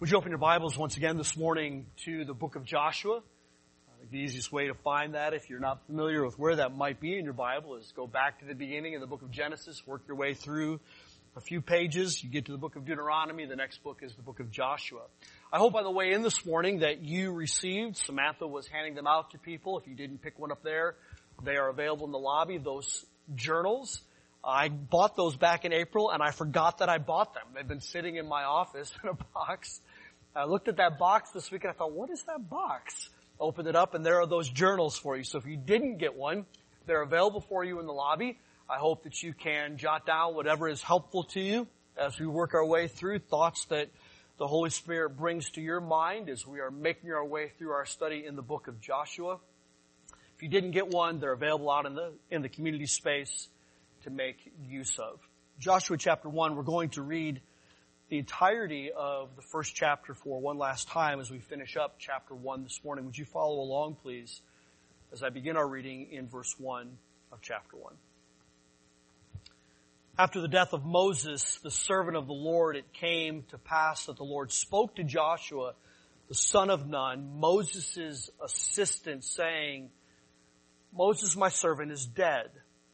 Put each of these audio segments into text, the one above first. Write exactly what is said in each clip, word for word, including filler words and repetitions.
Would you open your Bibles once again this morning to the book of Joshua? I think the easiest way to find that, if you're not familiar with where that might be in your Bible, is go back to the beginning of the book of Genesis, work your way through a few pages. You get to the book of Deuteronomy. The next book is the book of Joshua. I hope on the way in this morning that you received. Samantha was handing them out to people. If you didn't pick one up there, they are available in the lobby, those journals. I bought those back in April, and I forgot that I bought them. They've been sitting in my office in a box. I looked at that box this week, and I thought, what is that box? Opened it up, and there are those journals for you. So if you didn't get one, they're available for you in the lobby. I hope that you can jot down whatever is helpful to you as we work our way through thoughts that the Holy Spirit brings to your mind as we are making our way through our study in the book of Joshua. If you didn't get one, they're available out in the in the community space to make use of. Joshua chapter one, we're going to read the entirety of the first chapter for one last time as we finish up chapter one this morning. Would you follow along, please, as I begin our reading in verse one of chapter one. After the death of Moses, the servant of the Lord, it came to pass that the Lord spoke to Joshua, the son of Nun, Moses' assistant, saying, Moses, my servant, is dead.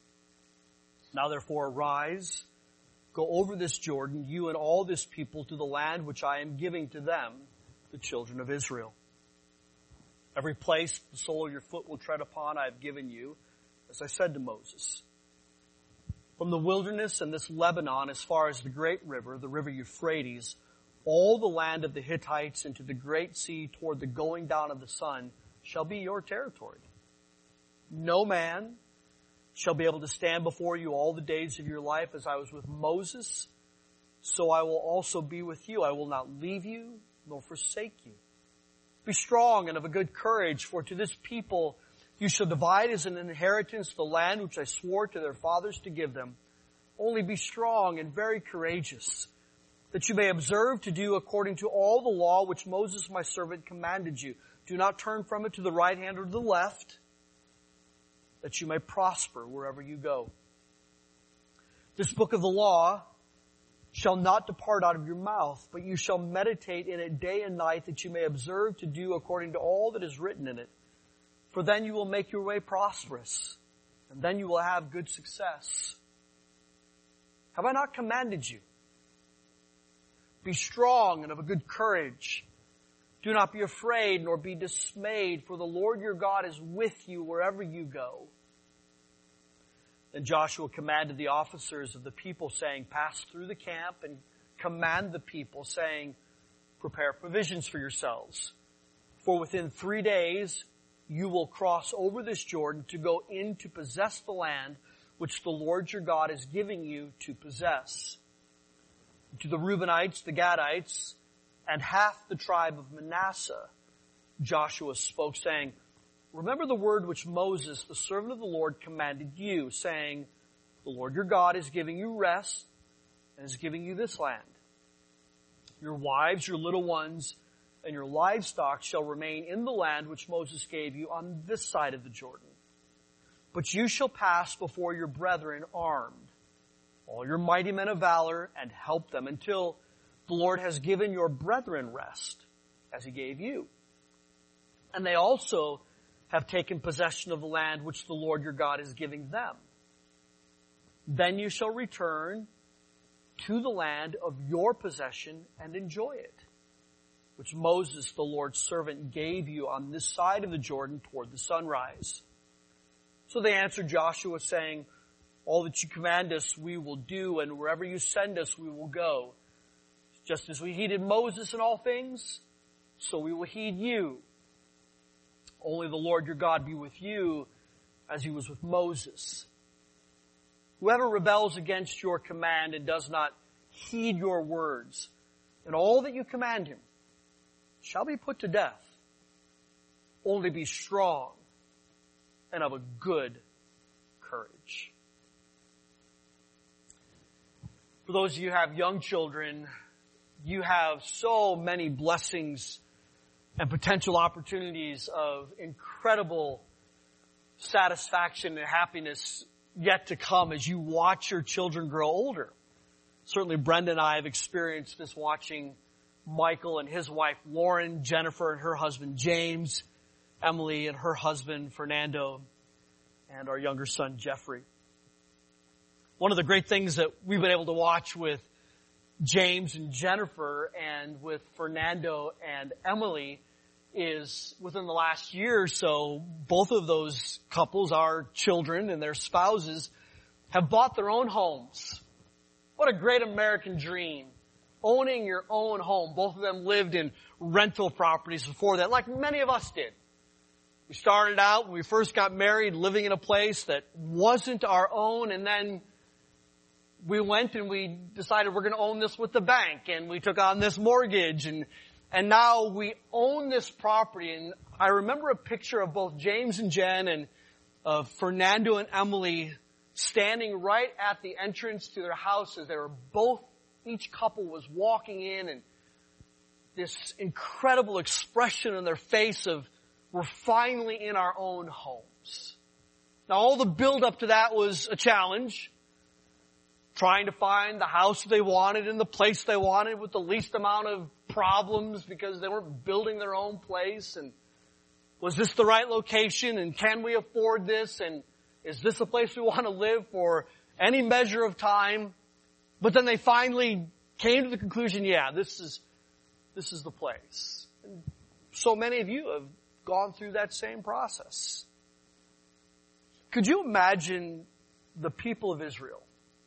Now therefore arise, go over this Jordan, you and all this people, to the land which I am giving to them, the children of Israel. Every place the sole of your foot will tread upon I have given you, as I said to Moses. From the wilderness and this Lebanon as far as the great river, the river Euphrates, all the land of the Hittites into the great sea toward the going down of the sun shall be your territory. No man shall be able to stand before you all the days of your life. As I was with Moses, so I will also be with you. I will not leave you nor forsake you. Be strong and of a good courage, for to this people you shall divide as an inheritance the land which I swore to their fathers to give them. Only be strong and very courageous, that you may observe to do according to all the law which Moses my servant commanded you. Do not turn from it to the right hand or to the left, that you may prosper wherever you go. This book of the law shall not depart out of your mouth, but you shall meditate in it day and night, that you may observe to do according to all that is written in it. For then you will make your way prosperous, and then you will have good success. Have I not commanded you? Be strong and of a good courage. Do not be afraid nor be dismayed, for the Lord your God is with you wherever you go. Then Joshua commanded the officers of the people, saying, pass through the camp and command the people, saying, prepare provisions for yourselves. For within three days you will cross over this Jordan to go in to possess the land which the Lord your God is giving you to possess. To the Reubenites, the Gadites, and half the tribe of Manasseh, Joshua spoke, saying, remember the word which Moses, the servant of the Lord, commanded you, saying, the Lord your God is giving you rest and is giving you this land. Your wives, your little ones, and your livestock shall remain in the land which Moses gave you on this side of the Jordan. But you shall pass before your brethren armed, all your mighty men of valor, and help them until the Lord has given your brethren rest, as he gave you. And they also have taken possession of the land which the Lord your God is giving them. Then you shall return to the land of your possession and enjoy it, which Moses, the Lord's servant, gave you on this side of the Jordan toward the sunrise. So they answered Joshua, saying, all that you command us we will do, and wherever you send us we will go. Just as we heeded Moses in all things, so we will heed you. Only the Lord your God be with you as he was with Moses. Whoever rebels against your command and does not heed your words and all that you command him shall be put to death. Only be strong and of a good courage. For those of you who have young children, you have so many blessings and potential opportunities of incredible satisfaction and happiness yet to come as you watch your children grow older. Certainly Brenda and I have experienced this watching Michael and his wife Lauren, Jennifer and her husband James, Emily and her husband Fernando, and our younger son Jeffrey. One of the great things that we've been able to watch with James and Jennifer and with Fernando and Emily is within the last year or so, both of those couples, our children and their spouses, have bought their own homes. What a great American dream. Owning your own home. Both of them lived in rental properties before that, like many of us did. We started out when we first got married living in a place that wasn't our own, and then we went and we decided we're going to own this with the bank, and we took on this mortgage, and and now we own this property. And I remember a picture of both James and Jen and of Fernando and Emily standing right at the entrance to their houses. They were both, each couple was walking in, and this incredible expression on their face of, we're finally in our own homes. Now all the build up to that was a challenge. Trying to find the house they wanted in the place they wanted with the least amount of problems because they weren't building their own place. And was this the right location? And can we afford this? And is this a place we want to live for any measure of time? But then they finally came to the conclusion, yeah, this is, this is the place. And so many of you have gone through that same process. Could you imagine the people of Israel?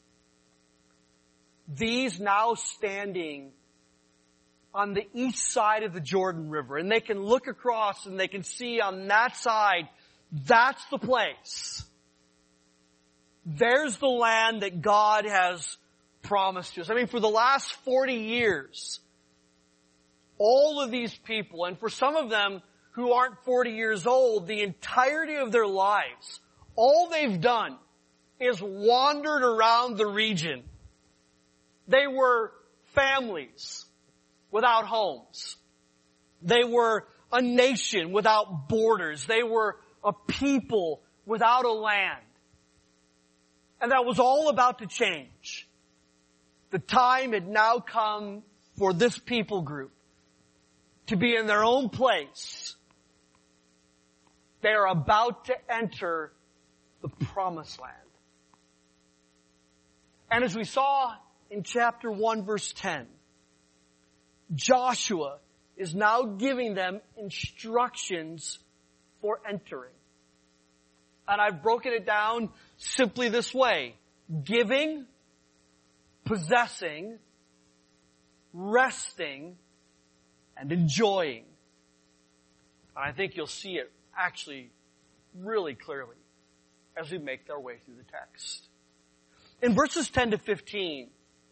These now standing on the east side of the Jordan River, and they can look across and they can see on that side, that's the place. There's the land that God has promised to us. I mean, for the last forty years, all of these people, and for some of them who aren't forty years old, the entirety of their lives, all they've done is wandered around the region. They were families without homes. They were a nation without borders. They were a people without a land. And that was all about to change. The time had now come for this people group to be in their own place. They are about to enter the promised land. And as we saw in chapter one, verse ten, Joshua is now giving them instructions for entering. And I've broken it down simply this way. Giving, possessing, resting, and enjoying. And I think you'll see it actually really clearly as we make our way through the text. In verses ten to fifteen,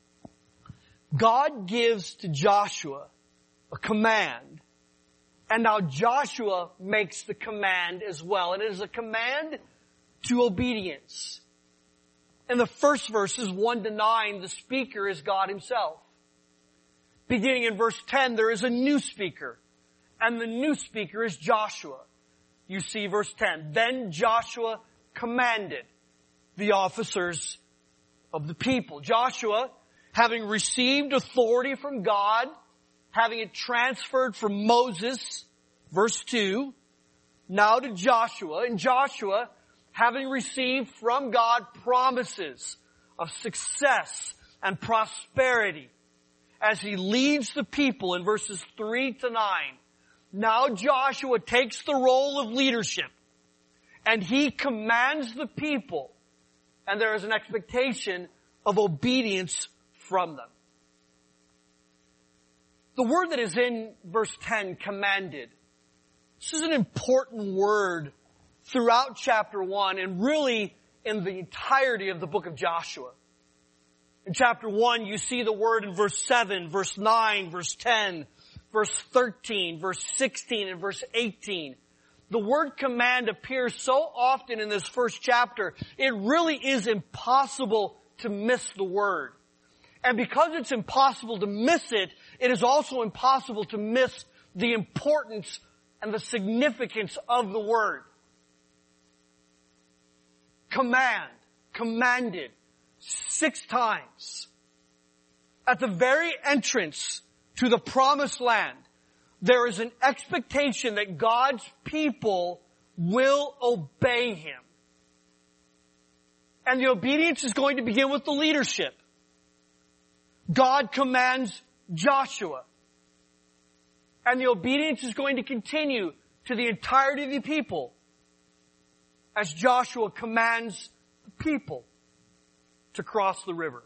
God gives to Joshua a command, and now Joshua makes the command as well. And it is a command to obedience. In the first verses, one to nine, the speaker is God himself. Beginning in verse ten, there is a new speaker, and the new speaker is Joshua. You see verse ten, then Joshua commanded the officers of the people. Joshua, having received authority from God, having it transferred from Moses, verse two, now to Joshua, and Joshua, having received from God promises of success and prosperity, as he leads the people in verses three to nine, now Joshua takes the role of leadership, and he commands the people, and there is an expectation of obedience from them. The word that is in verse ten, commanded, this is an important word throughout chapter one and really in the entirety of the book of Joshua. In chapter one, you see the word in verse seven, verse nine, verse ten, verse thirteen, verse sixteen, and verse eighteen. The word command appears so often in this first chapter, it really is impossible to miss the word. And because it's impossible to miss it, it is also impossible to miss the importance and the significance of the word. Command, commanded, six times. At the very entrance to the promised land, there is an expectation that God's people will obey Him. And the obedience is going to begin with the leadership. God commands Joshua. And the obedience is going to continue to the entirety of the people as Joshua commands the people to cross the river.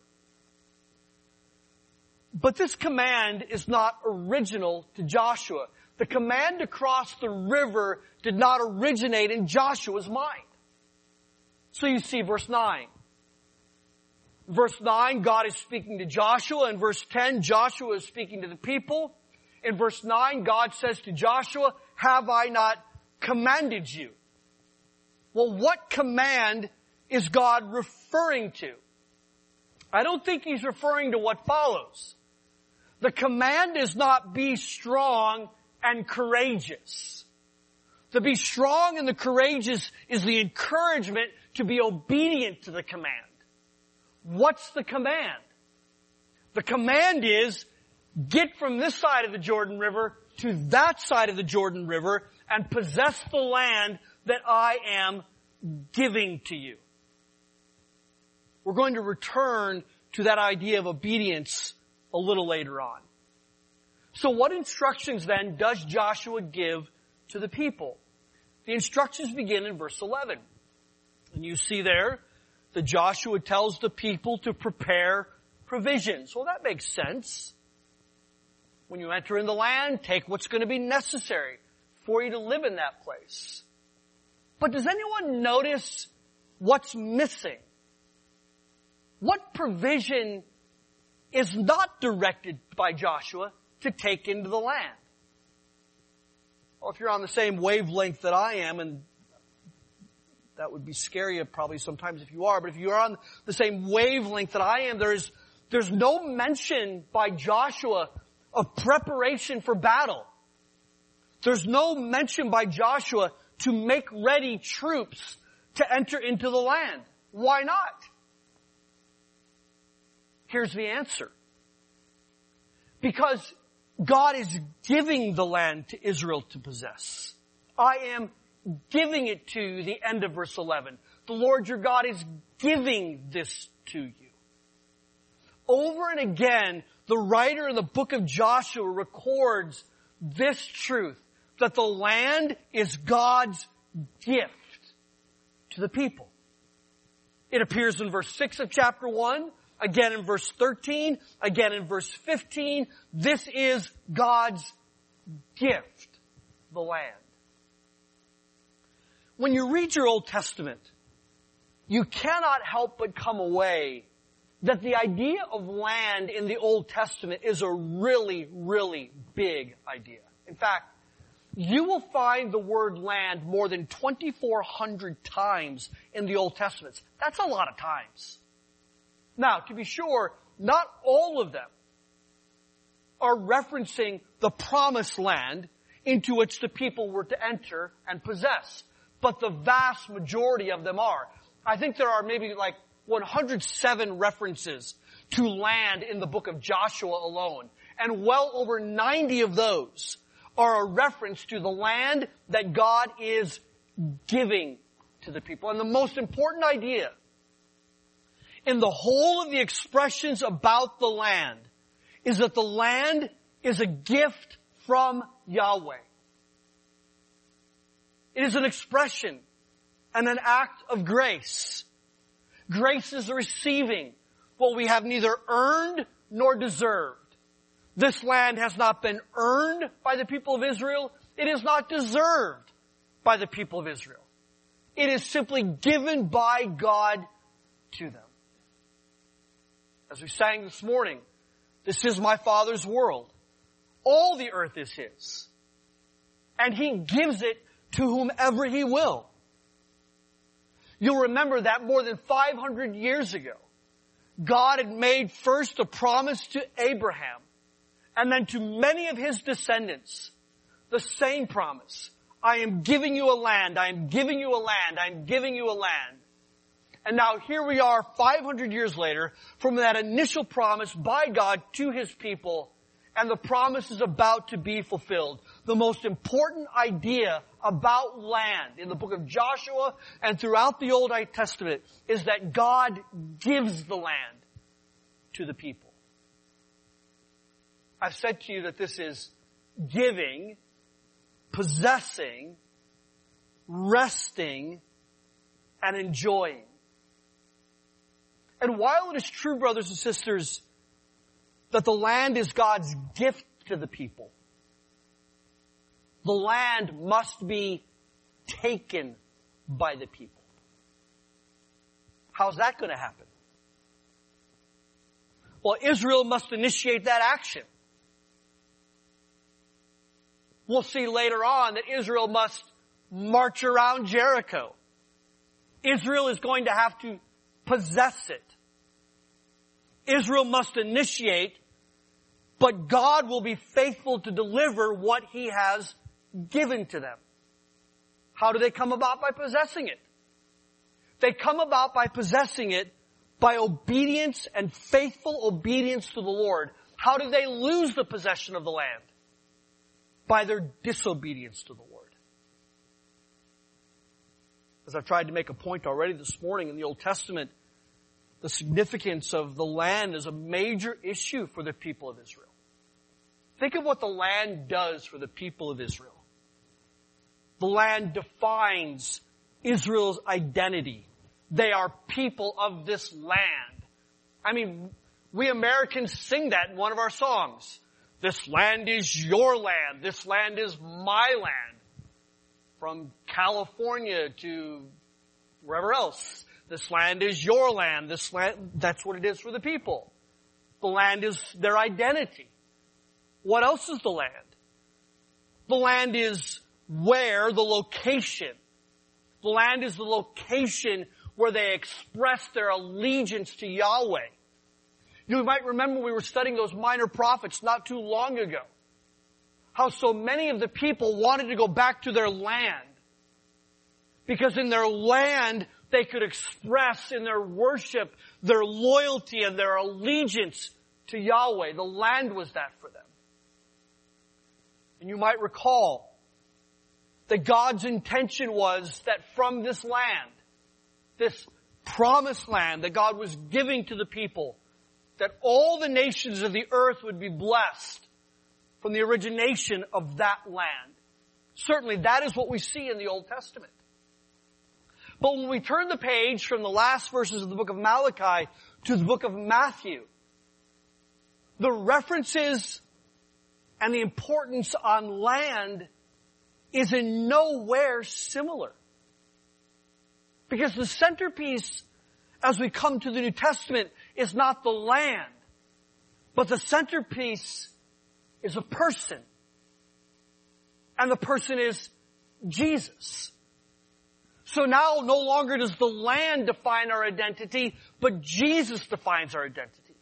But this command is not original to Joshua. The command to cross the river did not originate in Joshua's mind. So you see verse nine. Verse nine, God is speaking to Joshua. In verse ten, Joshua is speaking to the people. In verse nine, God says to Joshua, have I not commanded you? Well, what command is God referring to? I don't think He's referring to what follows. The command is not be strong and courageous. To be strong and the courageous is the encouragement to be obedient to the command. What's the command? The command is get from this side of the Jordan River to that side of the Jordan River and possess the land that I am giving to you. We're going to return to that idea of obedience a little later on. So what instructions then does Joshua give to the people? The instructions begin in verse eleven. And you see there that Joshua tells the people to prepare provisions. Well, that makes sense. When you enter in the land, take what's going to be necessary for you to live in that place. But does anyone notice what's missing? What provision is not directed by Joshua to take into the land? Well, if you're on the same wavelength that I am, and that would be scary probably sometimes if you are, but if you're on the same wavelength that I am, there's, there's no mention by Joshua of preparation for battle. There's no mention by Joshua to make ready troops to enter into the land. Why not? Here's the answer. Because God is giving the land to Israel to possess. I am giving it to you, the end of verse eleven. The Lord your God is giving this to you. Over and again, the writer in the book of Joshua records this truth, that the land is God's gift to the people. It appears in verse six of chapter one, again in verse thirteen, again in verse fifteen. This is God's gift, the land. When you read your Old Testament, you cannot help but come away that the idea of land in the Old Testament is a really, really big idea. In fact, you will find the word land more than twenty-four hundred times in the Old Testament. That's a lot of times. Now, to be sure, not all of them are referencing the promised land into which the people were to enter and possess. But the vast majority of them are. I think there are maybe like one hundred seven references to land in the book of Joshua alone. And well over ninety of those are a reference to the land that God is giving to the people. And the most important idea in the whole of the expressions about the land is that the land is a gift from Yahweh. It is an expression and an act of grace. Grace is receiving what we have neither earned nor deserved. This land has not been earned by the people of Israel. It is not deserved by the people of Israel. It is simply given by God to them. As we sang this morning, this is my Father's world. All the earth is His. And He gives it to whomever He will. You'll remember that more than five hundred years ago, God had made first a promise to Abraham, and then to many of his descendants, the same promise. I am giving you a land, I am giving you a land, I am giving you a land. And now here we are five hundred years later from that initial promise by God to His people, and the promise is about to be fulfilled. The most important idea about land in the book of Joshua and throughout the Old Testament is that God gives the land to the people. I've said to you that this is giving, possessing, resting, and enjoying. And while it is true, brothers and sisters, that the land is God's gift to the people, the land must be taken by the people. How's that going to happen? Well, Israel must initiate that action. We'll see later on that Israel must march around Jericho. Israel is going to have to possess it. Israel must initiate, but God will be faithful to deliver what He has given to them. How do they come about? By possessing it. They come about by possessing it by obedience and faithful obedience to the Lord. How do they lose the possession of the land? By their disobedience to the Lord. As I've tried to make a point already this morning in the Old Testament, the significance of the land is a major issue for the people of Israel. Think of what the land does for the people of Israel. The land defines Israel's identity. They are people of this land. I mean, we Americans sing that in one of our songs. This land is your land. This land is my land. From California to wherever else. This land is your land. This land, that's what it is for the people. The land is their identity. What else is the land? The land is where, the location. The land is the location where they express their allegiance to Yahweh. You might remember we were studying those minor prophets not too long ago. How so many of the people wanted to go back to their land. Because in their land, they could express in their worship their loyalty and their allegiance to Yahweh. The land was that for them. And you might recall that God's intention was that from this land, this promised land that God was giving to the people, that all the nations of the earth would be blessed from the origination of that land. Certainly that is what we see in the Old Testament. But when we turn the page from the last verses of the book of Malachi to the book of Matthew, the references and the importance on land is in nowhere similar. Because the centerpiece as we come to the New Testament is not the land, but the centerpiece is a person. And the person is Jesus. So now no longer does the land define our identity, but Jesus defines our identity.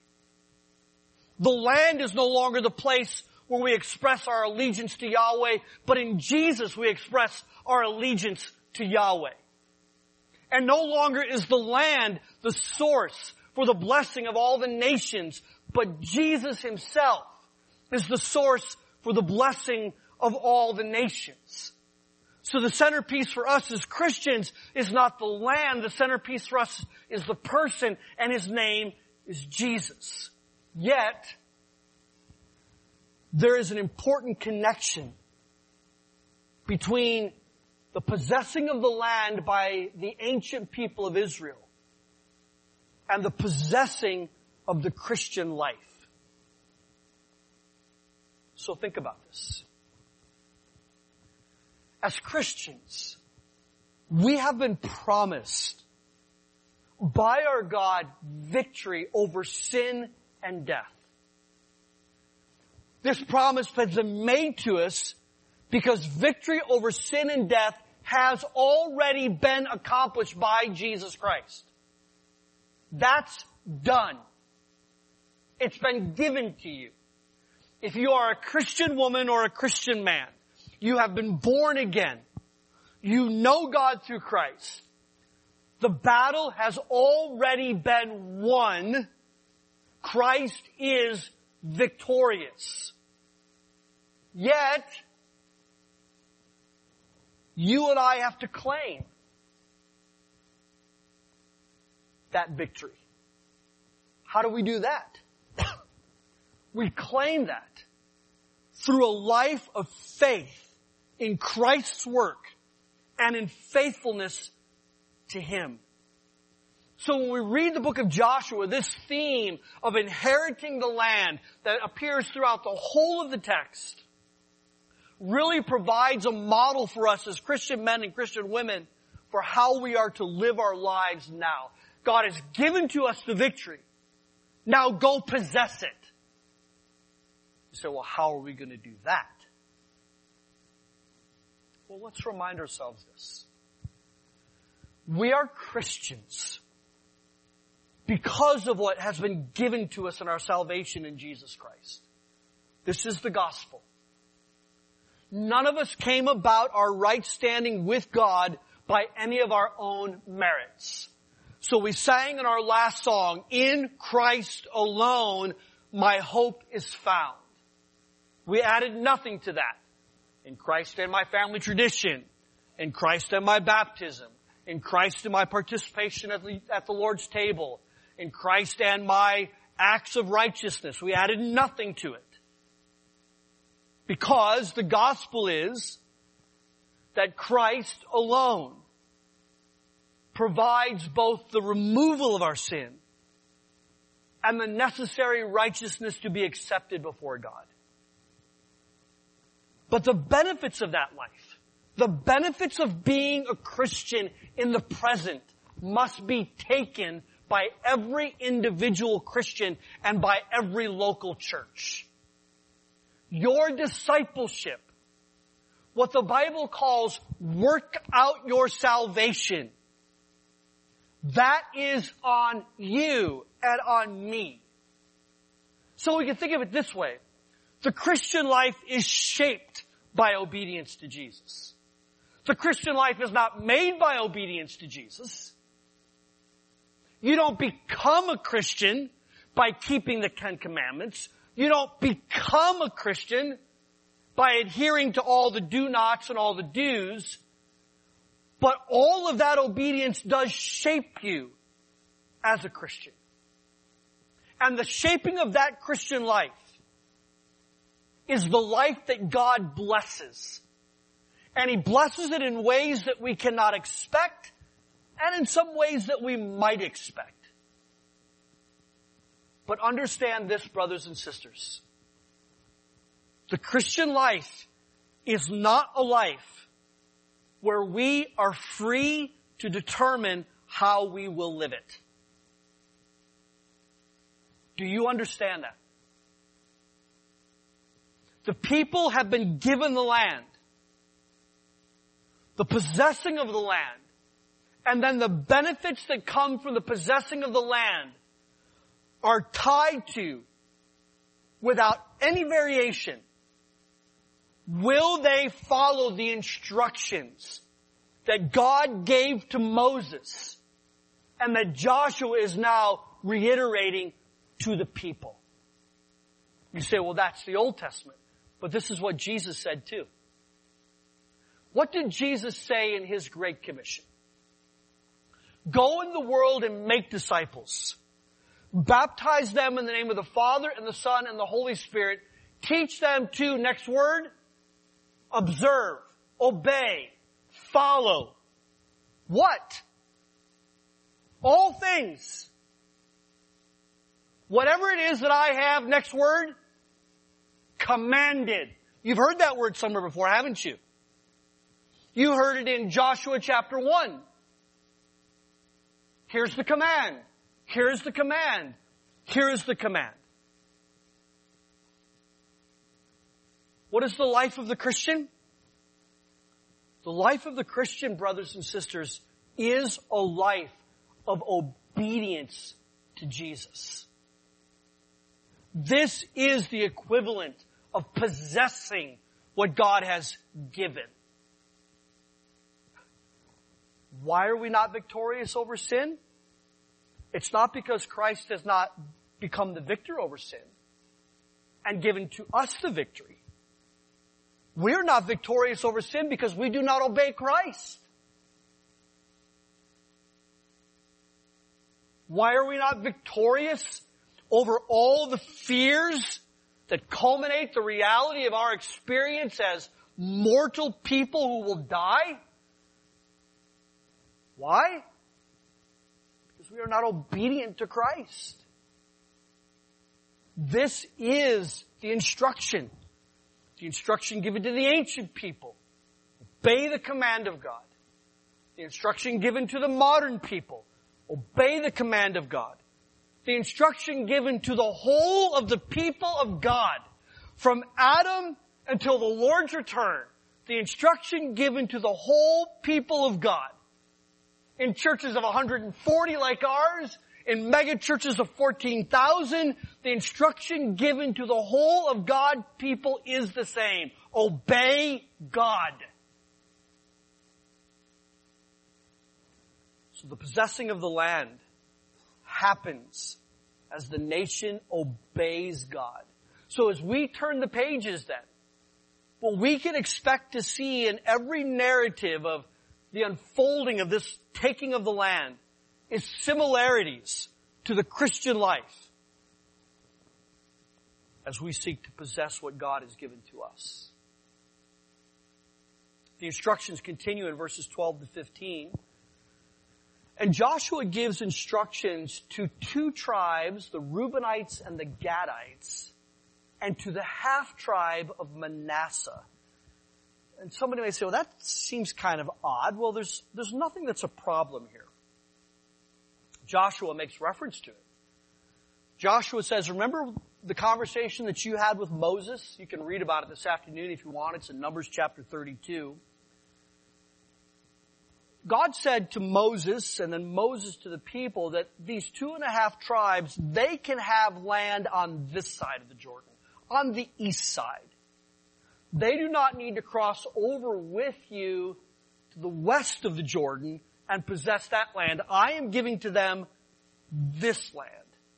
The land is no longer the place where we express our allegiance to Yahweh, but in Jesus we express our allegiance to Yahweh. And no longer is the land the source for the blessing of all the nations, but Jesus Himself is the source for the blessing of all the nations. So the centerpiece for us as Christians is not the land. The centerpiece for us is the person, and His name is Jesus. Yet, there is an important connection between the possessing of the land by the ancient people of Israel and the possessing of the Christian life. So think about this. As Christians, we have been promised by our God victory over sin and death. This promise has been made to us because victory over sin and death has already been accomplished by Jesus Christ. That's done. It's been given to you. If you are a Christian woman or a Christian man, you have been born again. You know God through Christ. The battle has already been won. Christ is victorious. Yet, you and I have to claim that victory. How do we do that? We claim that through a life of faith in Christ's work and in faithfulness to Him. So when we read the book of Joshua, this theme of inheriting the land that appears throughout the whole of the text really provides a model for us as Christian men and Christian women for how we are to live our lives now. God has given to us the victory. Now go possess it. You say, well, how are we going to do that? Well, let's remind ourselves this. We are Christians because of what has been given to us in our salvation in Jesus Christ. This is the gospel. None of us came about our right standing with God by any of our own merits. So we sang in our last song, in Christ alone, my hope is found. We added nothing to that. In Christ and my family tradition, in Christ and my baptism, in Christ and my participation at the, at the Lord's table, in Christ and my acts of righteousness. We added nothing to it. Because the gospel is that Christ alone provides both the removal of our sin and the necessary righteousness to be accepted before God. But the benefits of that life, the benefits of being a Christian in the present must be taken by every individual Christian and by every local church. Your discipleship, what the Bible calls work out your salvation, that is on you and on me. So we can think of it this way. The Christian life is shaped by obedience to Jesus. The Christian life is not made by obedience to Jesus. You don't become a Christian by keeping the Ten Commandments. You don't become a Christian by adhering to all the do-nots and all the do's. But all of that obedience does shape you as a Christian. And the shaping of that Christian life is the life that God blesses. And He blesses it in ways that we cannot expect and in some ways that we might expect. But understand this, brothers and sisters. The Christian life is not a life where we are free to determine how we will live it. Do you understand that? The people have been given the land, the possessing of the land, and then the benefits that come from the possessing of the land are tied to, without any variation, will they follow the instructions that God gave to Moses and that Joshua is now reiterating to the people? You say, well, that's the Old Testament. But this is what Jesus said too. What did Jesus say in His Great Commission? Go in the world and make disciples. Baptize them in the name of the Father and the Son and the Holy Spirit. Teach them to, next word, observe, obey, follow. What? All things. Whatever it is that I have, next word, commanded. You've heard that word somewhere before, haven't you? You heard it in Joshua chapter one. Here's the command. Here's the command. Here's the command. What is the life of the Christian? The life of the Christian, brothers and sisters, is a life of obedience to Jesus. This is the equivalent of possessing what God has given. Why are we not victorious over sin? It's not because Christ has not become the victor over sin and given to us the victory. We're not victorious over sin because we do not obey Christ. Why are we not victorious over all the fears that culminate the reality of our experience as mortal people who will die? Why? Because we are not obedient to Christ. This is the instruction. The instruction given to the ancient people. Obey the command of God. The instruction given to the modern people. Obey the command of God. The instruction given to the whole of the people of God. From Adam until the Lord's return. The instruction given to the whole people of God. In churches of one hundred forty like ours, in mega churches of fourteen thousand, the instruction given to the whole of God people is the same. Obey God. So the possessing of the land happens as the nation obeys God. So as we turn the pages then, what we can expect to see in every narrative of the unfolding of this taking of the land is similarities to the Christian life as we seek to possess what God has given to us. The instructions continue in verses twelve to fifteen. And Joshua gives instructions to two tribes, the Reubenites and the Gadites, and to the half-tribe of Manasseh. And somebody may say, well, that seems kind of odd. Well, there's, there's nothing that's a problem here. Joshua makes reference to it. Joshua says, remember the conversation that you had with Moses? You can read about it this afternoon if you want. It's in Numbers chapter thirty-two. God said to Moses, and then Moses to the people, that these two and a half tribes, they can have land on this side of the Jordan, on the east side. They do not need to cross over with you to the west of the Jordan and possess that land. I am giving to them this land.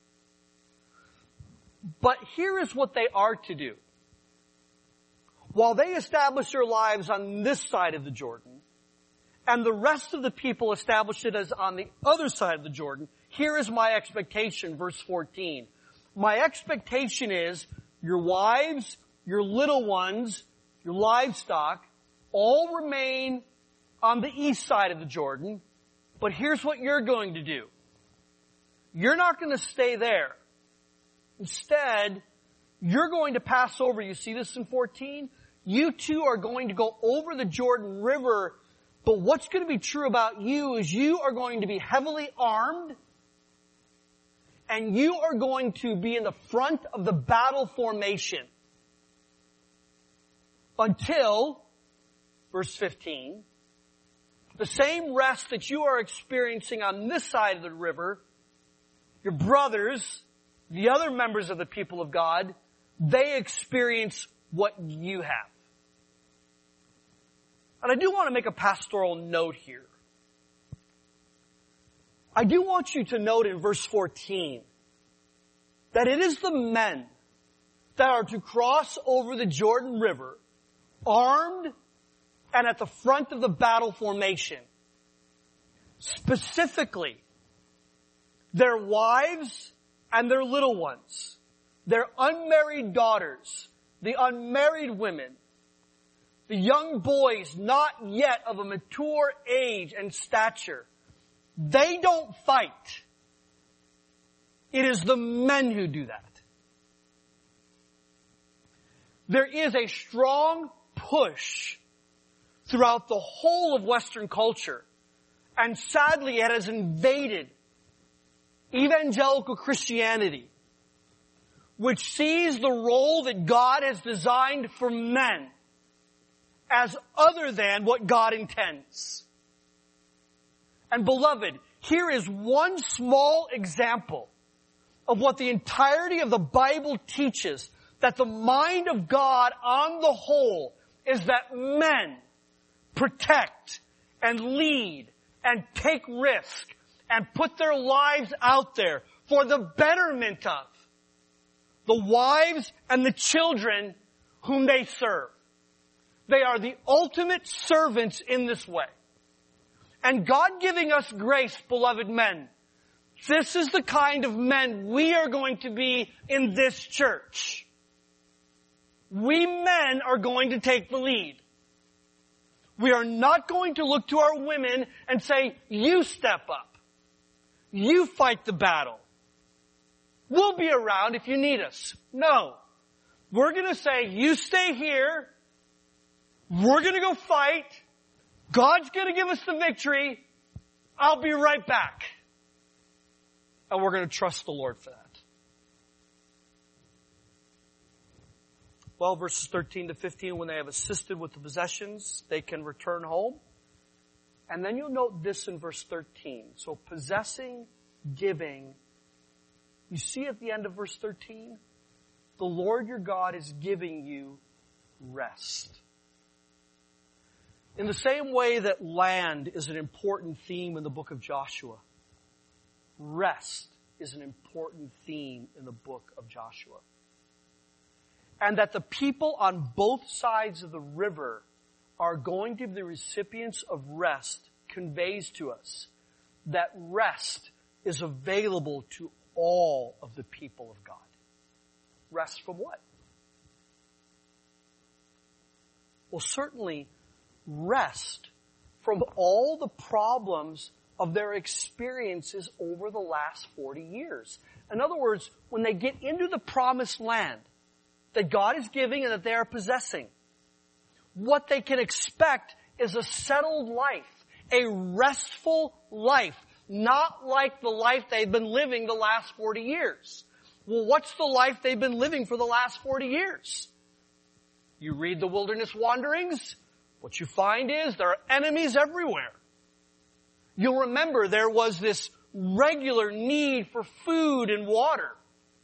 But here is what they are to do. While they establish their lives on this side of the Jordan, and the rest of the people establish it as on the other side of the Jordan, here is my expectation, verse fourteen. My expectation is your wives, your little ones, your livestock, all remain on the east side of the Jordan, but here's what you're going to do. You're not going to stay there. Instead, you're going to pass over. You see this in fourteen? You too are going to go over the Jordan River. But what's going to be true about you is you are going to be heavily armed, and you are going to be in the front of the battle formation until, verse fifteen, the same rest that you are experiencing on this side of the river, your brothers, the other members of the people of God, they experience what you have. And I do want to make a pastoral note here. I do want you to note in verse fourteen that it is the men that are to cross over the Jordan River armed and at the front of the battle formation. Specifically, their wives and their little ones, their unmarried daughters, the unmarried women, the young boys not yet of a mature age and stature, they don't fight. It is the men who do that. There is a strong push throughout the whole of Western culture, and sadly it has invaded evangelical Christianity, which sees the role that God has designed for men as other than what God intends. And beloved, here is one small example of what the entirety of the Bible teaches, that the mind of God on the whole is that men protect and lead and take risk and put their lives out there for the betterment of the wives and the children whom they serve. They are the ultimate servants in this way. And God giving us grace, beloved men, this is the kind of men we are going to be in this church. We men are going to take the lead. We are not going to look to our women and say, you step up. You fight the battle. We'll be around if you need us. No. We're going to say, you stay here. We're going to go fight. God's going to give us the victory. I'll be right back. And we're going to trust the Lord for that. Well, verses thirteen to fifteen, when they have assisted with the possessions, they can return home. And then you'll note this in verse thirteen. So possessing, giving. You see at the end of verse thirteen, the Lord your God is giving you rest. In the same way that land is an important theme in the book of Joshua, rest is an important theme in the book of Joshua. And that the people on both sides of the river are going to be the recipients of rest conveys to us that rest is available to all of the people of God. Rest from what? Well, certainly rest from all the problems of their experiences over the last forty years. In other words, when they get into the promised land that God is giving and that they are possessing, what they can expect is a settled life, a restful life, not like the life they've been living the last forty years. Well, what's the life they've been living for the last forty years? You read the Wilderness Wanderings, what you find is there are enemies everywhere. You'll remember there was this regular need for food and water.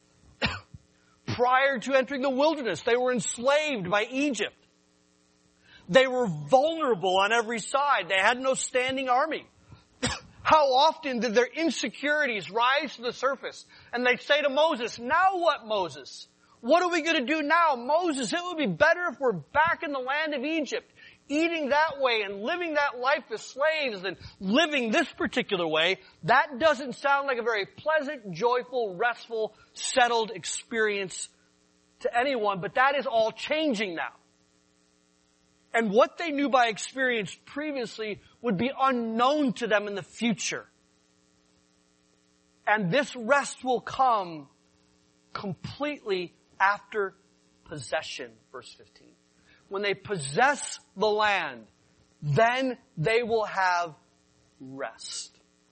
Prior to entering the wilderness, they were enslaved by Egypt. They were vulnerable on every side. They had no standing army. How often did their insecurities rise to the surface? And they'd say to Moses, now what, Moses? What are we going to do now? Moses, it would be better if we're back in the land of Egypt, eating that way and living that life as slaves than living this particular way. That doesn't sound like a very pleasant, joyful, restful, settled experience to anyone, but that is all changing now. And what they knew by experience previously would be unknown to them in the future. And this rest will come completely after possession, verse fifteen. When they possess the land, then they will have rest.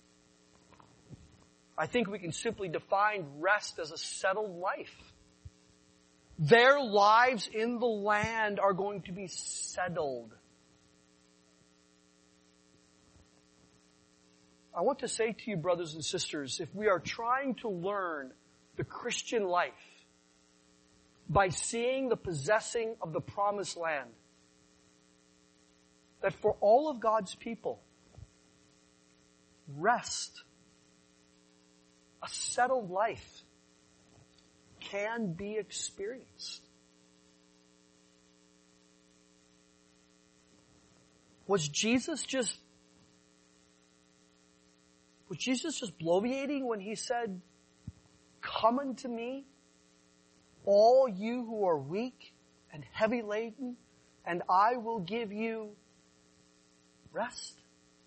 I think we can simply define rest as a settled life. Their lives in the land are going to be settled. I want to say to you, brothers and sisters, if we are trying to learn the Christian life by seeing the possessing of the promised land, that for all of God's people, rest, a settled life, can be experienced. Was Jesus just, was Jesus just bloviating when he said, come unto me, all you who are weak and heavy laden, and I will give you rest?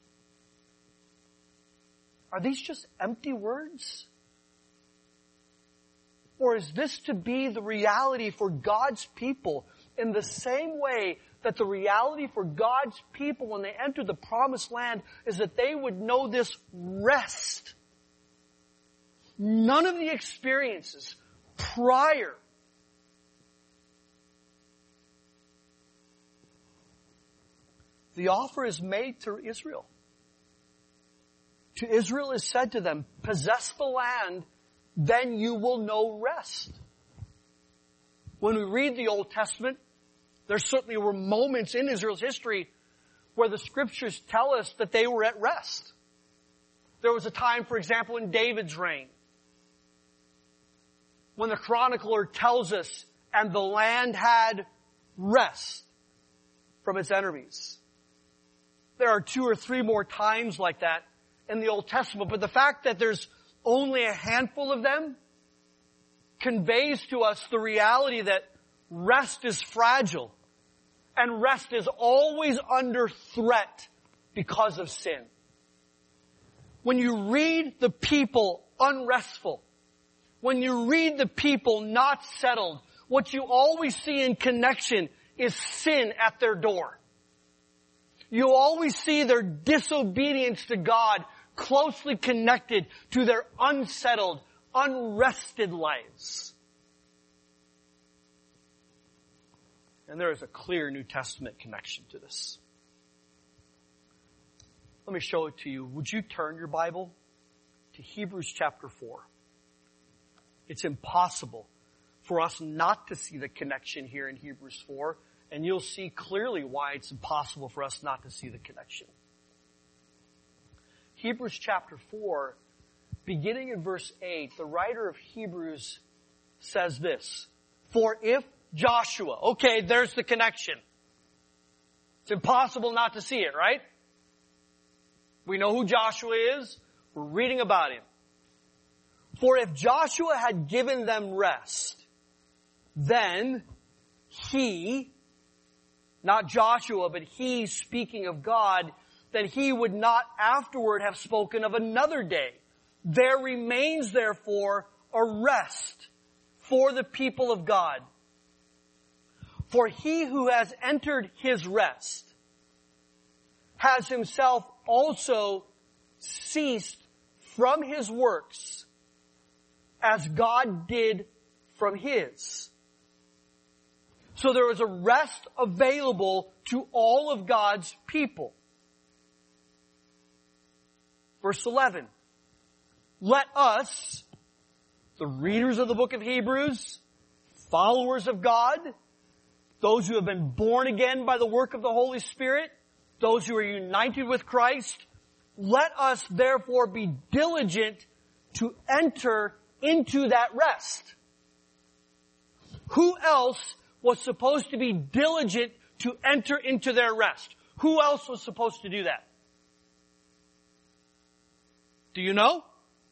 Are these just empty words? Or is this to be the reality for God's people in the same way that the reality for God's people when they enter the promised land is that they would know this rest? None of the experiences prior the offer is made to Israel. To Israel is said to them, possess the land, then you will know rest. When we read the Old Testament, there certainly were moments in Israel's history where the scriptures tell us that they were at rest. There was a time, for example, in David's reign, when the chronicler tells us, and the land had rest. from its enemies. There are two or three more times like that in the Old Testament, but the fact that there's only a handful of them conveys to us the reality that rest is fragile and rest is always under threat because of sin. When you read the people unrestful, when you read the people not settled, what you always see in connection is sin at their door. You always see their disobedience to God closely connected to their unsettled, unrested lives. And there is a clear New Testament connection to this. Let me show it to you. Would you turn your Bible to Hebrews chapter four? It's impossible for us not to see the connection here in Hebrews four, and you'll see clearly why it's impossible for us not to see the connection. Hebrews chapter four, beginning in verse eight, the writer of Hebrews says this: For if Joshua, okay, there's the connection. It's impossible not to see it, right? We know who Joshua is. We're reading about him. For if Joshua had given them rest, then he, not Joshua, but he, speaking of God, then he would not afterward have spoken of another day. There remains, therefore, a rest for the people of God. For he who has entered his rest has himself also ceased from his works as God did from his. So there is a rest available to all of God's people. Verse eleven. Let us, the readers of the book of Hebrews, followers of God, those who have been born again by the work of the Holy Spirit, those who are united with Christ, let us therefore be diligent to enter into that rest. Who else was supposed to be diligent to enter into their rest? Who else was supposed to do that? Do you know?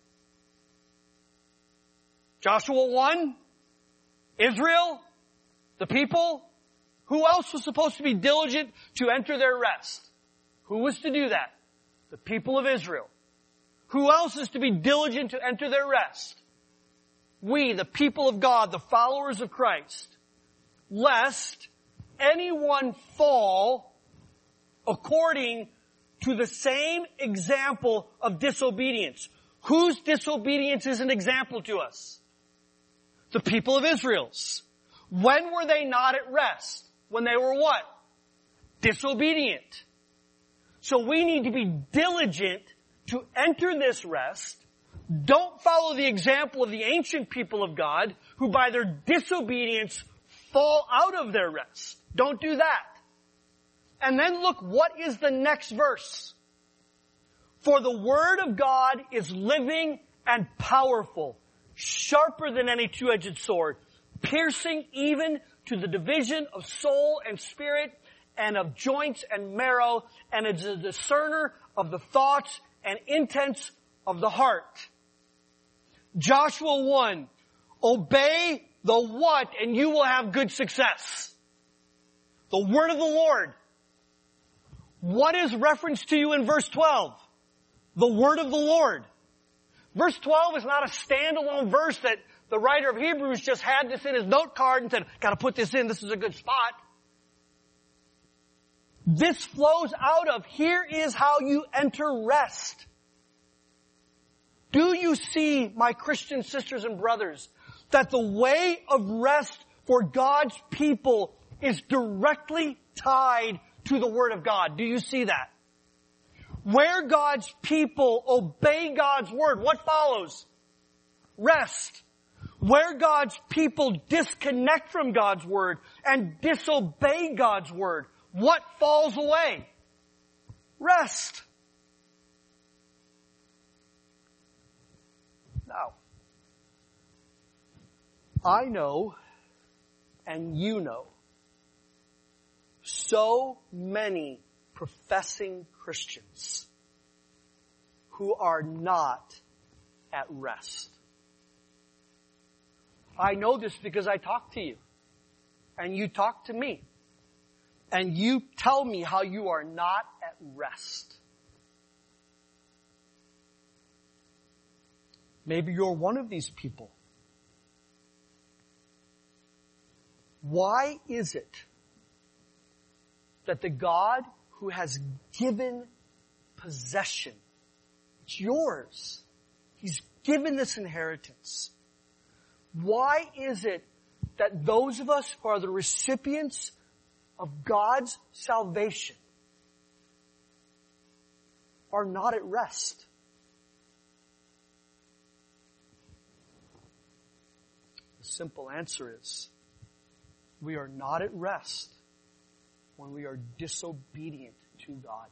Joshua one? Israel? The people? Who else was supposed to be diligent to enter their rest? Who was to do that? The people of Israel. Who else is to be diligent to enter their rest? We, the people of God, the followers of Christ. Lest anyone fall according to the same example of disobedience. Whose disobedience is an example to us? The people of Israel's. When were they not at rest? When they were what? Disobedient. So we need to be diligent to enter this rest. Don't follow the example of the ancient people of God who by their disobedience fall out of their rest. Don't do that. And then look, what is the next verse? For the word of God is living and powerful, sharper than any two-edged sword, piercing even to the division of soul and spirit and of joints and marrow, and is a discerner of the thoughts and intents of the heart. Joshua one, obey the what and you will have good success. The word of the Lord. What is referenced to you in verse twelve? The word of the Lord. Verse twelve is not a standalone verse that the writer of Hebrews just had this in his note card and said, gotta put this in, this is a good spot. This flows out of, here is how you enter rest. Do you see, my Christian sisters and brothers, that the way of rest for God's people is directly tied to the Word of God? Do you see that? Where God's people obey God's Word, what follows? Rest. Where God's people disconnect from God's Word and disobey God's Word, what falls away? Rest. Now, I know, and you know, so many professing Christians who are not at rest. I know this because I talk to you, and you talk to me, and you tell me how you are not at rest. Maybe you're one of these people. Why is it that the God who has given possession, it's yours, He's given this inheritance, why is it that those of us who are the recipients of God's salvation are not at rest? The simple answer is, we are not at rest when we are disobedient to God.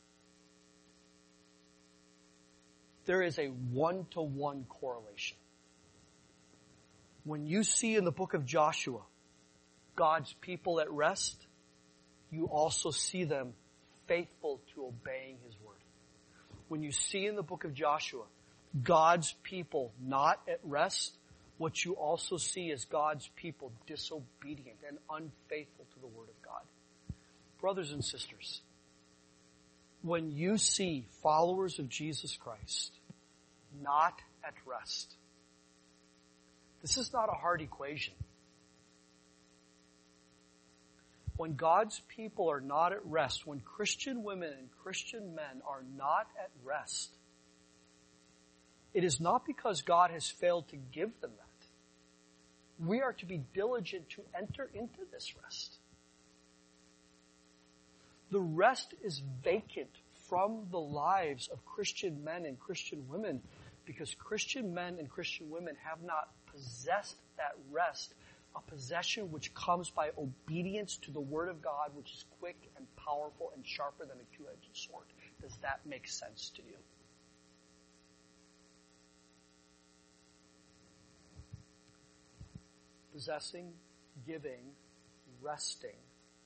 There is a one-to-one correlation. When you see in the book of Joshua God's people at rest, you also see them faithful to obeying His word. When you see in the book of Joshua God's people not at rest, what you also see is God's people disobedient and unfaithful to the word of God. Brothers and sisters, when you see followers of Jesus Christ not at rest, this is not a hard equation. When God's people are not at rest, when Christian women and Christian men are not at rest, it is not because God has failed to give them that. We are to be diligent to enter into this rest. The rest is vacant from the lives of Christian men and Christian women because Christian men and Christian women have not possessed that rest, a possession which comes by obedience to the Word of God, which is quick and powerful and sharper than a two-edged sword. Does that make sense to you? Possessing, giving, resting,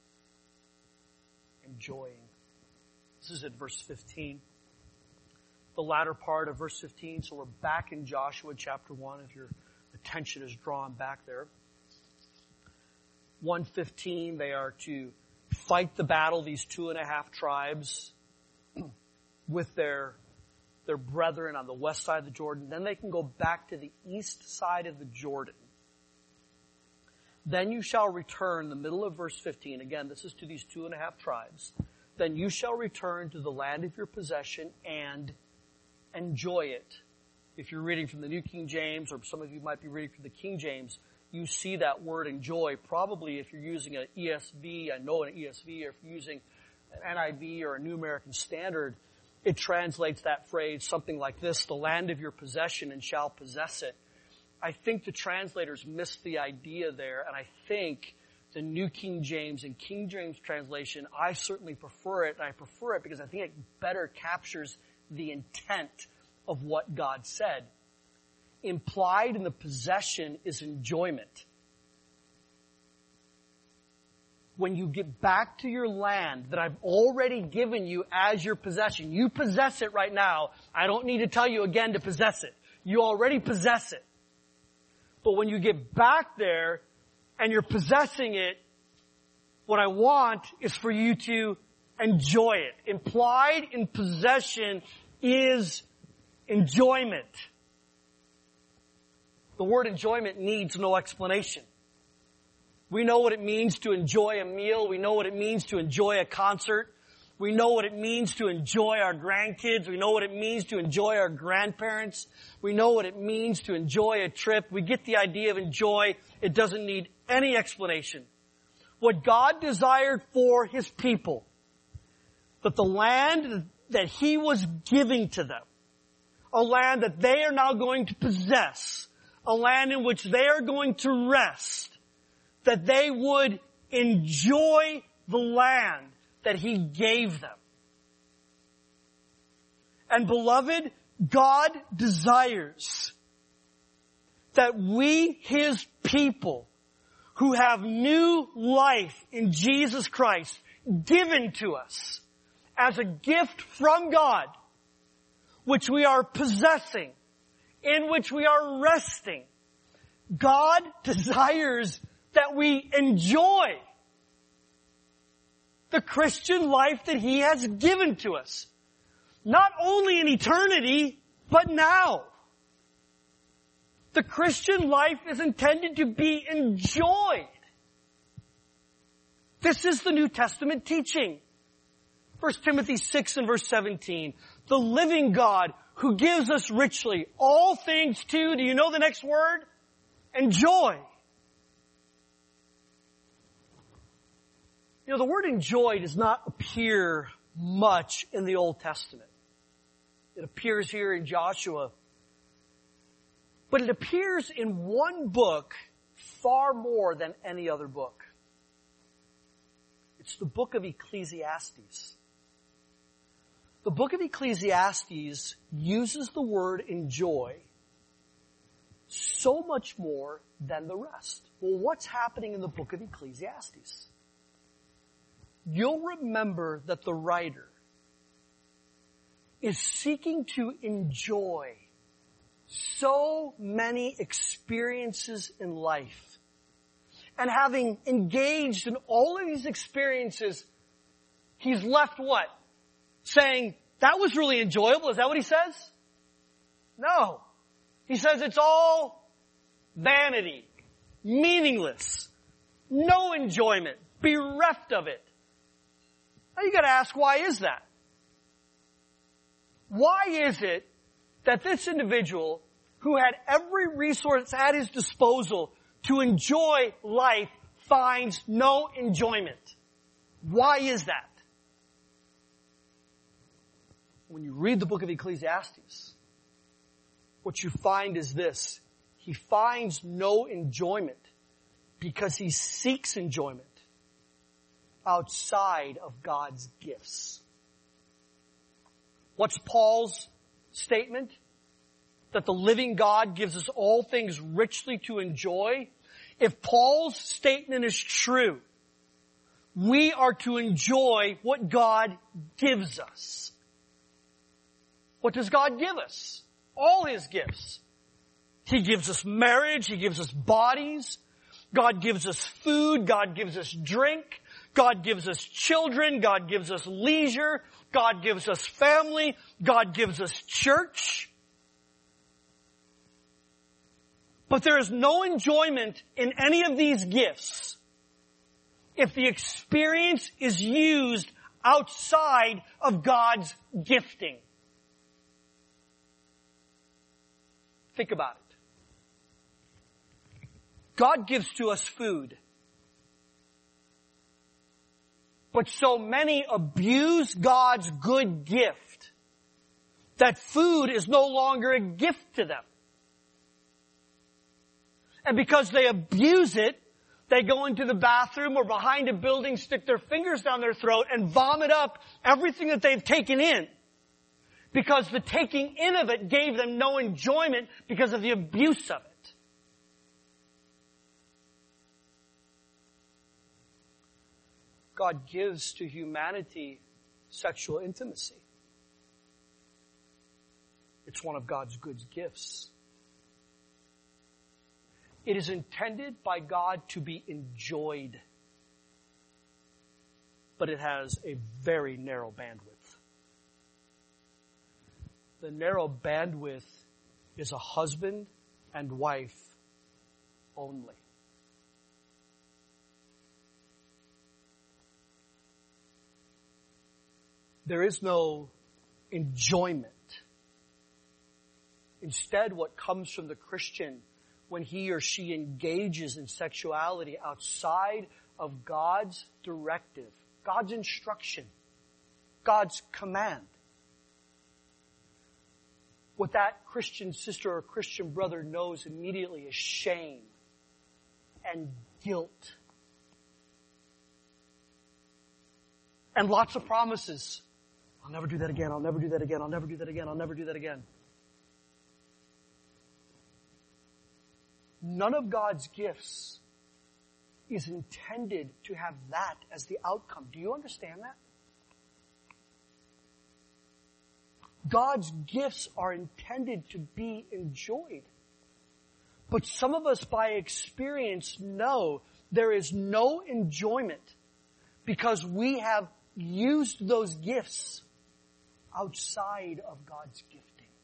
enjoying. This is at verse fifteen. The latter part of verse fifteen. So we're back in Joshua chapter one, if your attention is drawn back there. one fifteen, they are to fight the battle, these two and a half tribes, with their, their brethren on the west side of the Jordan. Then they can go back to the east side of the Jordan. Then you shall return, the middle of verse fifteen. Again, this is to these two and a half tribes. Then you shall return to the land of your possession and enjoy it. If you're reading from the New King James, or some of you might be reading from the King James, you see that word enjoy. Probably if you're using an E S V, I know an E S V, or if you're using an N I V or a New American Standard, it translates that phrase something like this: the land of your possession and shall possess it. I think the translators missed the idea there, and I think the New King James and King James translation, I certainly prefer it, and I prefer it because I think it better captures the intent of what God said. Implied in the possession is enjoyment. When you get back to your land that I've already given you as your possession, you possess it right now. I don't need to tell you again to possess it. You already possess it. But when you get back there and you're possessing it, what I want is for you to enjoy it. Implied in possession is enjoyment. The word enjoyment needs no explanation. We know what it means to enjoy a meal. We know what it means to enjoy a concert. We know what it means to enjoy our grandkids. We know what it means to enjoy our grandparents. We know what it means to enjoy a trip. We get the idea of enjoy. It doesn't need any explanation. What God desired for His people, that the land that He was giving to them, a land that they are now going to possess, a land in which they are going to rest, that they would enjoy the land that He gave them. And beloved, God desires that we, His people, who have new life in Jesus Christ, given to us as a gift from God, which we are possessing, in which we are resting. God desires that we enjoy the Christian life that He has given to us. Not only in eternity, but now. The Christian life is intended to be enjoyed. This is the New Testament teaching. First Timothy six and verse seventeen. The living God who gives us richly all things to, do you know the next word? Enjoy. You know, the word enjoy does not appear much in the Old Testament. It appears here in Joshua. But it appears in one book far more than any other book. It's the book of Ecclesiastes. The book of Ecclesiastes uses the word enjoy so much more than the rest. Well, what's happening in the book of Ecclesiastes? You'll remember that the writer is seeking to enjoy so many experiences in life. And having engaged in all of these experiences, he's left what? Saying, that was really enjoyable. Is that what he says? No. He says it's all vanity, meaningless, no enjoyment, bereft of it. Now you gotta ask, why is that? Why is it that this individual who had every resource at his disposal to enjoy life finds no enjoyment? Why is that? When you read the book of Ecclesiastes, what you find is this. He finds no enjoyment because he seeks enjoyment outside of God's gifts. What's Paul's statement? That the living God gives us all things richly to enjoy. If Paul's statement is true, we are to enjoy what God gives us. What does God give us? All His gifts. He gives us marriage. He gives us bodies. God gives us food. God gives us drink. God gives us children. God gives us leisure. God gives us family. God gives us church. But there is no enjoyment in any of these gifts if the experience is used outside of God's gifting. Think about it. God gives to us food. But so many abuse God's good gift that food is no longer a gift to them. And because they abuse it, they go into the bathroom or behind a building, stick their fingers down their throat and vomit up everything that they've taken in. Because the taking in of it gave them no enjoyment because of the abuse of it. God gives to humanity sexual intimacy. It's one of God's good gifts. It is intended by God to be enjoyed, but it has a very narrow bandwidth. The narrow bandwidth is a husband and wife only. There is no enjoyment. Instead, what comes from the Christian when he or she engages in sexuality outside of God's directive, God's instruction, God's command, what that Christian sister or Christian brother knows immediately is shame and guilt. And lots of promises. I'll never do that again. I'll never do that again. I'll never do that again. I'll never do that again. None of God's gifts is intended to have that as the outcome. Do you understand that? God's gifts are intended to be enjoyed. But some of us by experience know there is no enjoyment because we have used those gifts outside of God's gifting.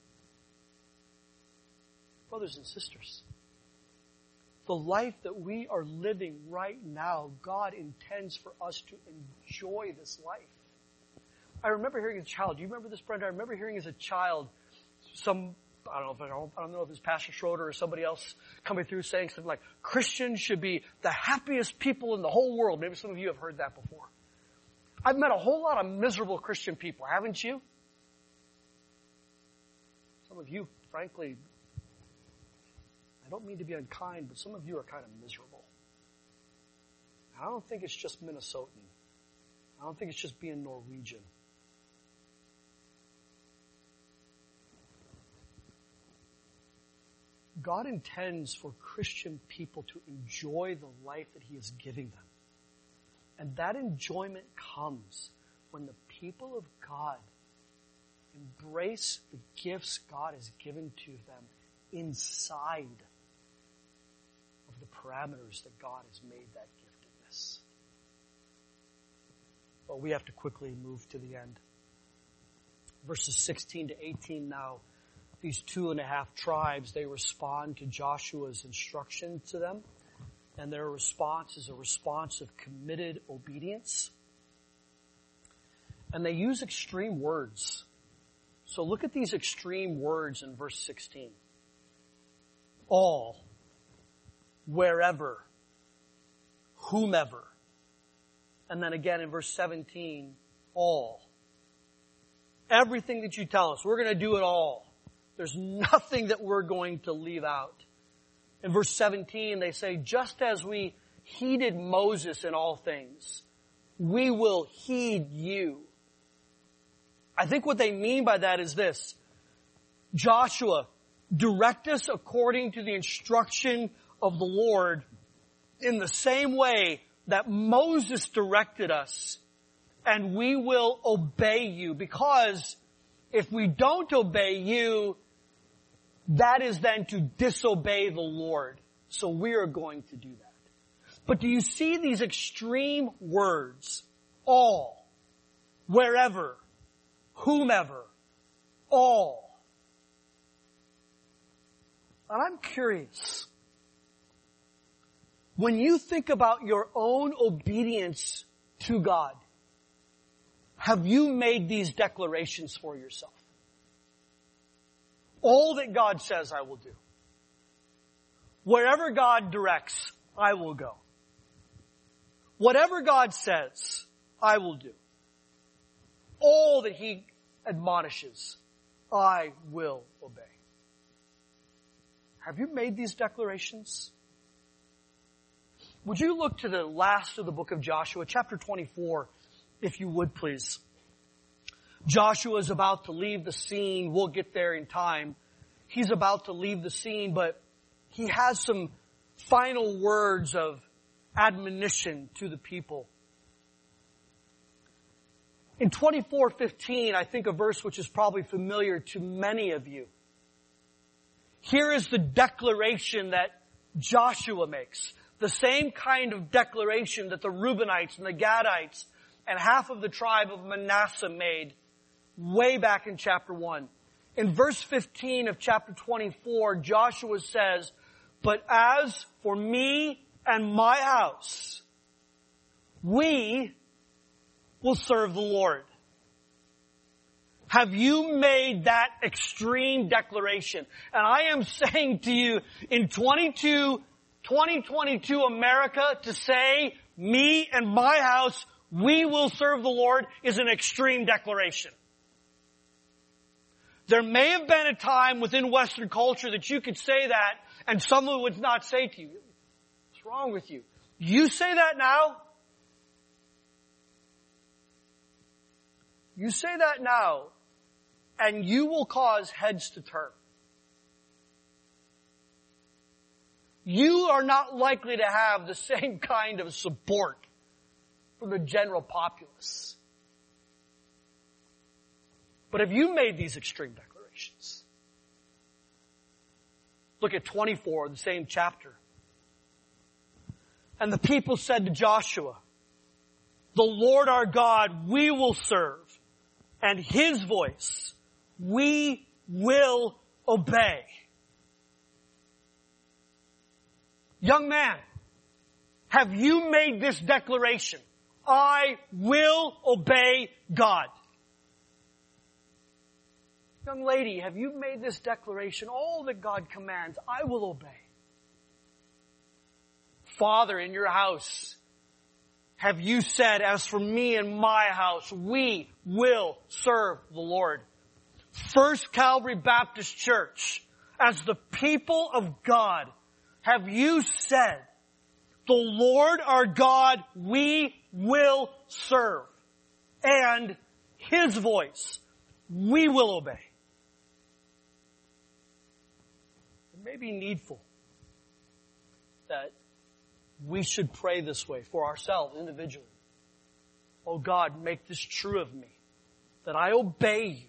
Brothers and sisters, the life that we are living right now, God intends for us to enjoy this life. I remember hearing as a child, do you remember this, Brenda? I remember hearing as a child some, I don't know if I don't, I don't know if it's Pastor Schroeder or somebody else coming through saying something like, Christians should be the happiest people in the whole world. Maybe some of you have heard that before. I've met a whole lot of miserable Christian people, haven't you? Some of you, frankly, I don't mean to be unkind, but some of you are kind of miserable. I don't think it's just Minnesotan. I don't think it's just being Norwegian. God intends for Christian people to enjoy the life that He is giving them. And that enjoyment comes when the people of God embrace the gifts God has given to them inside of the parameters that God has made that giftedness. But we have to quickly move to the end. Verses sixteen to eighteen now. These two and a half tribes, they respond to Joshua's instruction to them. And their response is a response of committed obedience. And they use extreme words. So look at these extreme words in verse sixteen. All, wherever, whomever. And then again in verse seventeen, all. Everything that you tell us, we're going to do it all. There's nothing that we're going to leave out. In verse seventeen, they say, just as we heeded Moses in all things, we will heed you. I think what they mean by that is this. Joshua, direct us according to the instruction of the Lord in the same way that Moses directed us, and we will obey you. Because if we don't obey you, that is then to disobey the Lord. So we are going to do that. But do you see these extreme words? All, wherever, whomever, all. And I'm curious. When you think about your own obedience to God, have you made these declarations for yourself? All that God says I will do. Wherever God directs, I will go. Whatever God says, I will do. All that He admonishes, I will obey. Have you made these declarations? Would you look to the last of the book of Joshua, chapter twenty-four, if you would please. Joshua is about to leave the scene. We'll get there in time. He's about to leave the scene, but he has some final words of admonition to the people. In twenty-four fifteen, I think a verse which is probably familiar to many of you. Here is the declaration that Joshua makes. The same kind of declaration that the Reubenites and the Gadites and half of the tribe of Manasseh made way back in chapter one. In verse fifteen of chapter twenty-four, Joshua says, but as for me and my house, we will serve the Lord. Have you made that extreme declaration? And I am saying to you, in twenty-two, twenty twenty-two America, to say, me and my house, we will serve the Lord, is an extreme declaration. There may have been a time within Western culture that you could say that and someone would not say to you, what's wrong with you? You say that now? You say that now and you will cause heads to turn. you are not likely to have the same kind of support from the general populace. But have you made these extreme declarations? Look at twenty-four, the same chapter. And the people said to Joshua, the Lord our God we will serve, and His voice we will obey. Young man, have you made this declaration? I will obey God. Young lady, have you made this declaration? All that God commands, I will obey. Father, in your house, have you said, as for me and my house, we will serve the Lord? First Calvary Baptist Church, as the people of God, have you said, the Lord our God we will serve, and His voice we will obey? It may be needful that we should pray this way for ourselves individually. Oh God, make this true of me, that I obey you.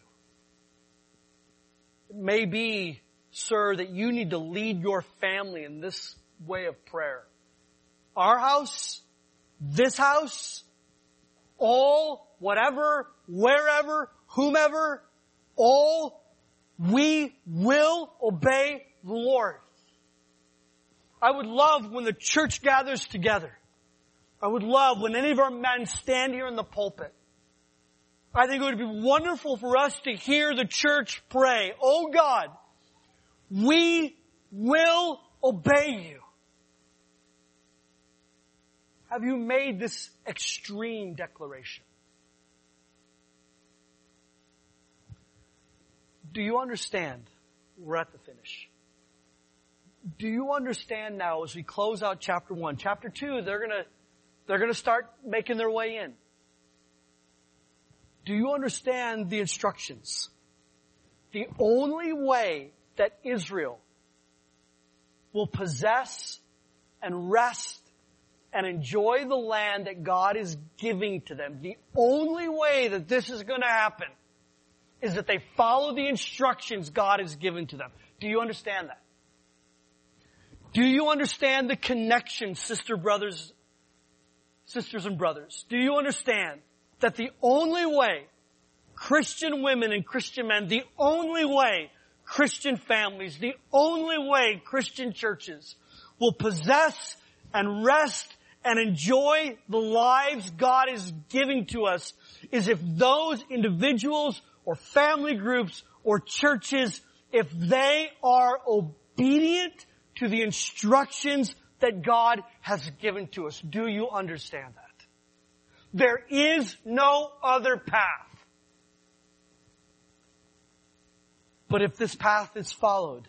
It may be, sir, that you need to lead your family in this way of prayer. Our house, this house, all, whatever, wherever, whomever, all, we will obey the Lord. I would love when the church gathers together. I would love when any of our men stand here in the pulpit. I think it would be wonderful for us to hear the church pray, oh God, we will obey you. Have you made this extreme declaration? Do you understand? We're at the finish. Do you understand now as we close out chapter one? Chapter two, they're gonna, they're gonna start making their way in. Do you understand the instructions? The only way that Israel will possess and rest and enjoy the land that God is giving to them, the only way that this is going to happen is that they follow the instructions God has given to them. Do you understand that? Do you understand the connection, sister brothers, sisters and brothers? Do you understand that the only way Christian women and Christian men, the only way Christian families, the only way Christian churches will possess and rest and enjoy the lives God is giving to us is if those individuals or family groups or churches, if they are obedient to the instructions that God has given to us. Do you understand that? There is no other path. But if this path is followed,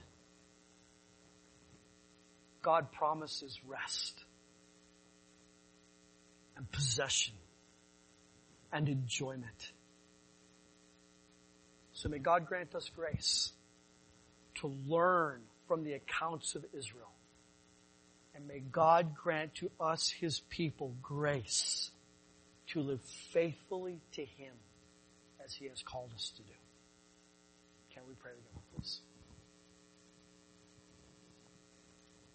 God promises rest and possession and enjoyment. So may God grant us grace to learn from the accounts of Israel. And may God grant to us, His people, grace to live faithfully to Him as He has called us to do. Can we pray together, please?